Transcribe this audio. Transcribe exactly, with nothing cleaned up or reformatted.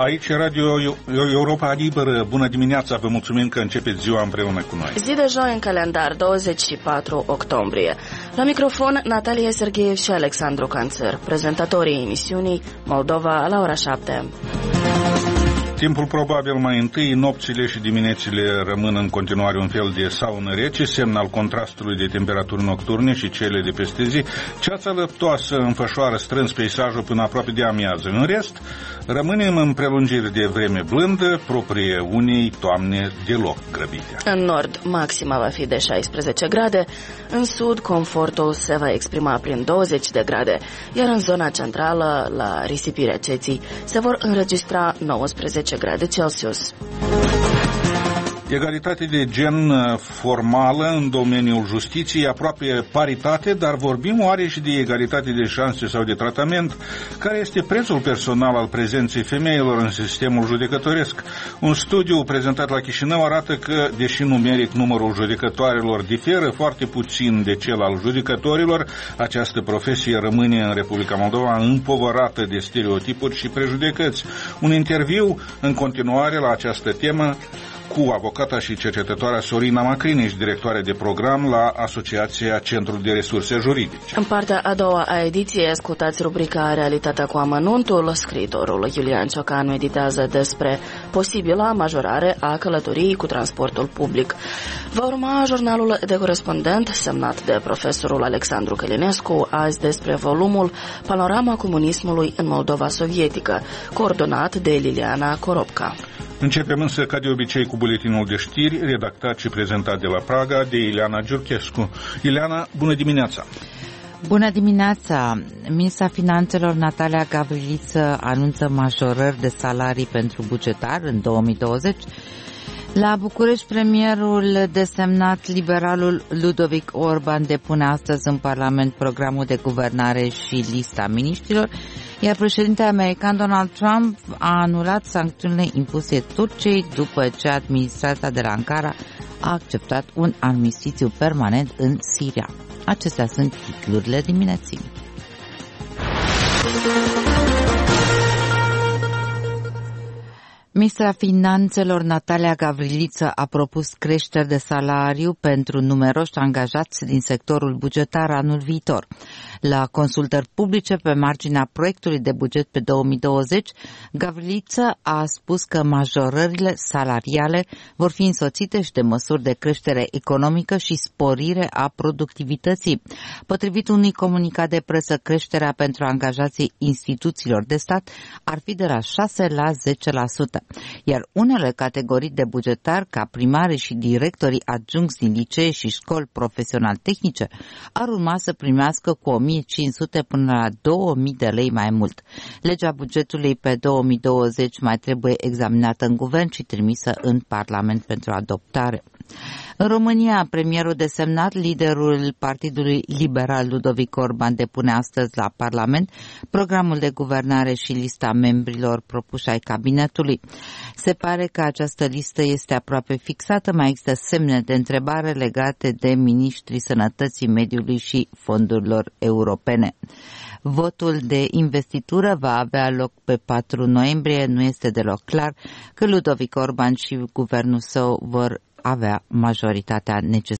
Aici e Radio Europa Liberă. Bună dimineața, vă mulțumim că începeți ziua împreună cu noi. Zi de joi în calendar, douăzeci și patru octombrie. La microfon, Natalia Sergeev și Alexandru Canțăr, prezentatorii emisiunii Moldova la ora șapte. Timpul probabil mai întâi, nopțile și diminețile rămân în continuare un fel de saună rece, semn al contrastului de temperaturi nocturne și cele de peste zi. Ceața lăptoasă înfășoară strâns peisajul până aproape de amiază. În rest, rămânem în prelungiri de vreme blândă, proprie unei toamne deloc grăbite. În nord, maxima va fi de șaisprezece grade, în sud, confortul se va exprima prin douăzeci de grade, iar în zona centrală, la risipirea ceții, se vor înregistra nouăsprezece grade Celsius. Egalitate de gen formală în domeniul justiției, aproape paritate, dar vorbim oare și de egalitate de șanse sau de tratament? Care este prețul personal al prezenței femeilor în sistemul judecătoresc? Un studiu prezentat la Chișinău arată că, deși numeric numărul judecătoarelor diferă foarte puțin de cel al judecătorilor, această profesie rămâne în Republica Moldova împovărată de stereotipuri și prejudecăți. Un interviu în continuare la această temă cu avocata și cercetătoarea Sorina Macrinici, directoare de program la Asociația Centrul de Resurse Juridice. În partea a doua a ediției ascultați rubrica Realitatea cu amănuntul. Scriitorul Iulian Ciocan meditează despre posibila majorare a călătoriei cu transportul public. Va urma jurnalul de corespondent semnat de profesorul Alexandru Călinescu, azi despre volumul Panorama comunismului în Moldova sovietică, coordonat de Liliana Coropca. Începem însă, ca de obicei, cu buletinul de știri, redactat și prezentat de la Praga de Ileana Giurchescu. Ileana, bună dimineața! Bună dimineața! Ministra Finanțelor Natalia Gavriliță anunță majorări de salarii pentru bugetar în două mii douăzeci. La București, premierul desemnat liberalul Ludovic Orban depune astăzi în Parlament programul de guvernare și lista miniștrilor, iar președintele american Donald Trump a anulat sancțiunile impuse Turciei după ce administrația de la Ankara a acceptat un armistițiu permanent în Siria. Acestea sunt titlurile dimineții. Ministra Finanțelor Natalia Gavriliță a propus creșteri de salariu pentru numeroși angajați din sectorul bugetar anul viitor. La consultări publice pe marginea proiectului de buget pe două mii douăzeci, Gavriliță a spus că majorările salariale vor fi însoțite și de măsuri de creștere economică și sporire a productivității. Potrivit unui comunicat de presă, creșterea pentru angajații instituțiilor de stat ar fi de la șase la zece la sută. Iar unele categorii de bugetari, ca primarii și directorii adjuncți din licee și școli profesional-tehnice, ar urma să primească cu o mie cinci sute până la două mii de lei mai mult. Legea bugetului pe două mii douăzeci mai trebuie examinată în guvern și trimisă în Parlament pentru adoptare. În România, premierul desemnat, liderul Partidului Liberal Ludovic Orban, depune astăzi la Parlament programul de guvernare și lista membrilor propuși ai cabinetului. Se pare că această listă este aproape fixată, mai există semne de întrebare legate de miniștrii sănătății, mediului și fondurilor europene. Votul de investitură va avea loc pe patru noiembrie. Nu este deloc clar că Ludovic Orban și guvernul său vor avea majoritatea necesară.